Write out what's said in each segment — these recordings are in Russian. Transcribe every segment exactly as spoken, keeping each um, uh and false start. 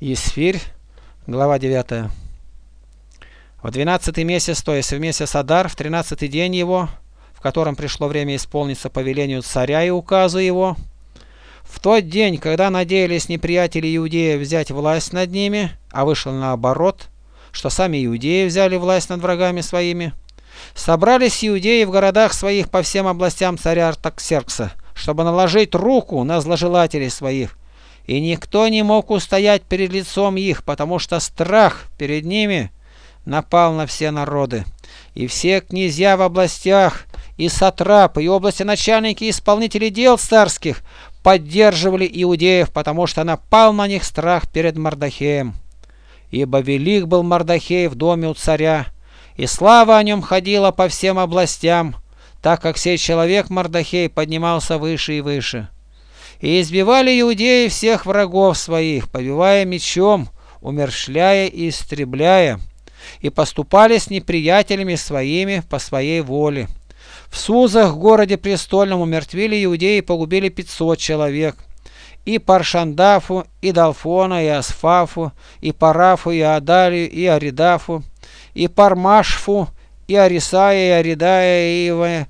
Есфирь, глава девятая. В двенадцатый месяц, то есть в месяц Адар, в тринадцатый день его, в котором пришло время исполниться по велению царя и указу его, в тот день, когда надеялись неприятели иудеев взять власть над ними, а вышло наоборот, что сами иудеи взяли власть над врагами своими, собрались иудеи в городах своих по всем областям царя Артаксеркса, чтобы наложить руку на зложелателей своих, и никто не мог устоять перед лицом их, потому что страх перед ними напал на все народы. И все князья в областях, и сатрапы, и областеначальники, и исполнители дел царских поддерживали иудеев, потому что напал на них страх перед Мардохеем. Ибо велик был Мардохей в доме у царя, и слава о нем ходила по всем областям, так как сей человек Мардохей поднимался выше и выше. И избивали иудеи всех врагов своих, побивая мечом, умерщвляя и истребляя, и поступали с неприятелями своими по своей воле. В Сузах, городе престольном, умертвили иудеи и погубили пятьсот человек. И Паршандафу, и Далфона, и Асфафу, и Парафу, и Адалию, и Аридафу, и Пармашфу, и Арисая, и Аридая, и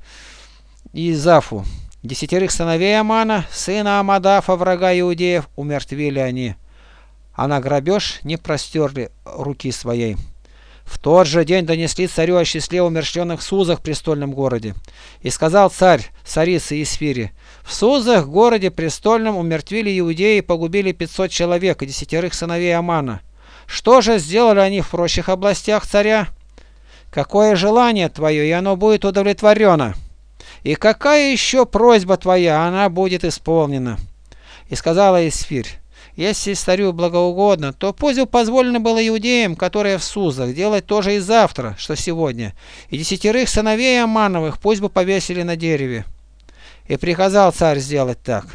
Изафу. Десятерых сыновей Амана, сына Амадафа, врага иудеев, умертвили они, а на грабеж не простерли руки своей. В тот же день донесли царю о числе умерщвленных в Сузах престольном городе. И сказал царь царице Есфире: в Сузах, городе престольном, умертвили иудеи и погубили пятьсот человек и десятерых сыновей Амана. Что же сделали они в прочих областях царя? Какое желание твое, и оно будет удовлетворено? И какая еще просьба твоя, она будет исполнена? И сказала Есфирь: если царю благоугодно, то пусть позволено было иудеям, которые в Сузах, делать то же и завтра, что сегодня, и десятерых сыновей Амановых пусть бы повесили на дереве. И приказал царь сделать так.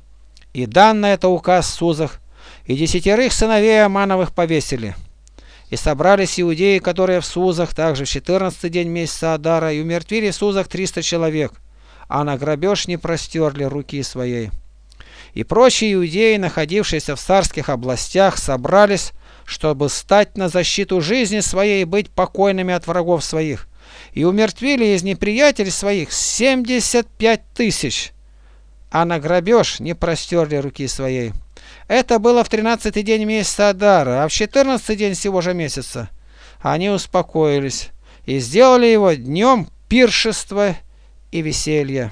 И дан на это указ в Сузах, и десятерых сыновей Амановых повесили. И собрались иудеи, которые в Сузах, также в четырнадцатый день месяца Адара, и умертвили в Сузах триста человек, а на грабеж не простерли руки своей. И прочие иудеи, находившиеся в царских областях, собрались, чтобы стать на защиту жизни своей и быть покойными от врагов своих, и умертвили из неприятелей своих семьдесят пять тысяч, а на грабеж не простерли руки своей. Это было в тринадцатый день месяца Адара, а в четырнадцатый день сего же месяца они успокоились и сделали его днем пиршества и веселья.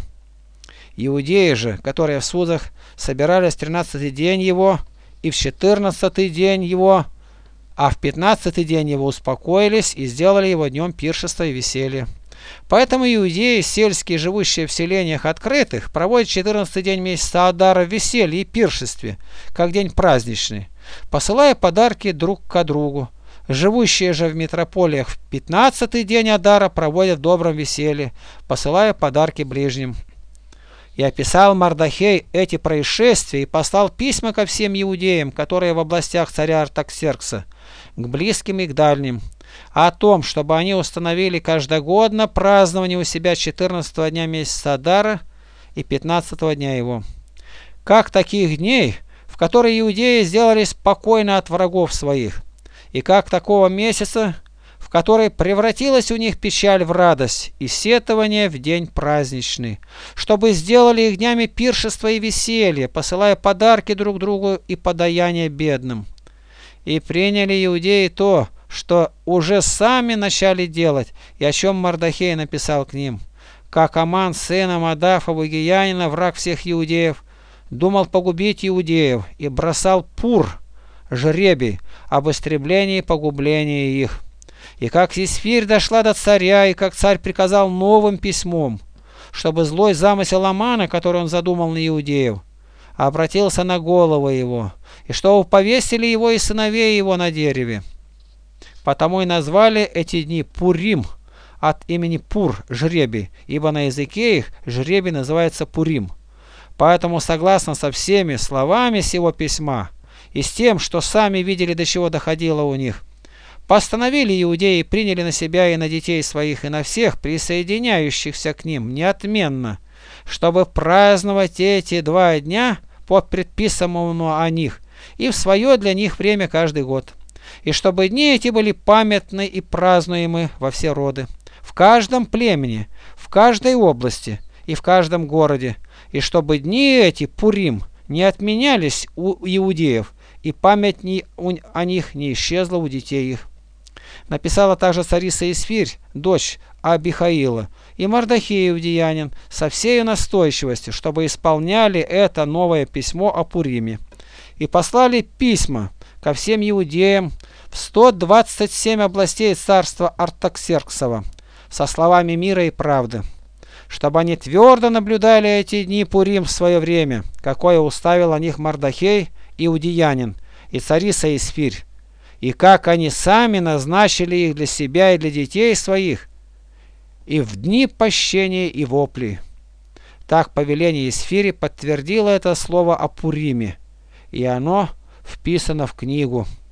Иудеи же, которые в Сузах, собирались в тринадцатый день его и в четырнадцатый день его, а в пятнадцатый день его успокоились и сделали его днем пиршества и веселья. Поэтому иудеи, сельские, живущие в селениях открытых, проводят четырнадцатый день месяца Адара в веселье и пиршестве, как день праздничный, посылая подарки друг к другу. Живущие же в метрополиях в пятнадцатый день Адара проводят в добром веселье, посылая подарки ближним. И описал Мардохей эти происшествия и послал письма ко всем иудеям, которые в областях царя Артаксеркса, к близким и к дальним, о том, чтобы они установили каждогодно празднование у себя четырнадцатого дня месяца Адара и пятнадцатого дня его, как таких дней, в которые иудеи сделались спокойно от врагов своих, и как такого месяца, в который превратилась у них печаль в радость и сетование в день праздничный, чтобы сделали их днями пиршества и веселья, посылая подарки друг другу и подаяния бедным. И приняли иудеи то, что уже сами начали делать, и о чем Мардохей написал к ним. Как Аман, сын Амадафа, Бугиянина, враг всех иудеев, думал погубить иудеев и бросал пур, жребий, об истреблении и погублении их. И как Есфирь дошла до царя, и как царь приказал новым письмом, чтобы злой замысел Амана, который он задумал на иудеев, обратился на голову его, и чтобы повесили его и сыновей его на дереве. Потому и назвали эти дни Пурим, от имени Пур, жребий, ибо на языке их жребий называется Пурим. Поэтому, согласно со всеми словами сего письма и с тем, что сами видели, до чего доходило у них, постановили иудеи, приняли на себя и на детей своих, и на всех присоединяющихся к ним неотменно, чтобы праздновать эти два дня по предписанному о них, и в свое для них время каждый год. И чтобы дни эти были памятны и празднуемы во все роды, в каждом племени, в каждой области и в каждом городе, и чтобы дни эти, Пурим, не отменялись у иудеев, и память о них не исчезла у детей их. Написала также царица Эсфирь, дочь Абихаила, и Мардохей иудеянин со всей настойчивостью, чтобы исполняли это новое письмо о Пуриме. И послали письма ко всем иудеям в сто двадцать семь областей царства Артаксерксова со словами мира и правды, чтобы они твердо наблюдали эти дни Пурим в свое время, какое уставил о них Мардохей иудеянин и царица Эсфирь, и как они сами назначили их для себя и для детей своих, и в дни пощения и вопли. Так повеление Эсфири подтвердило это слово о Пуриме, и оно вписано в книгу.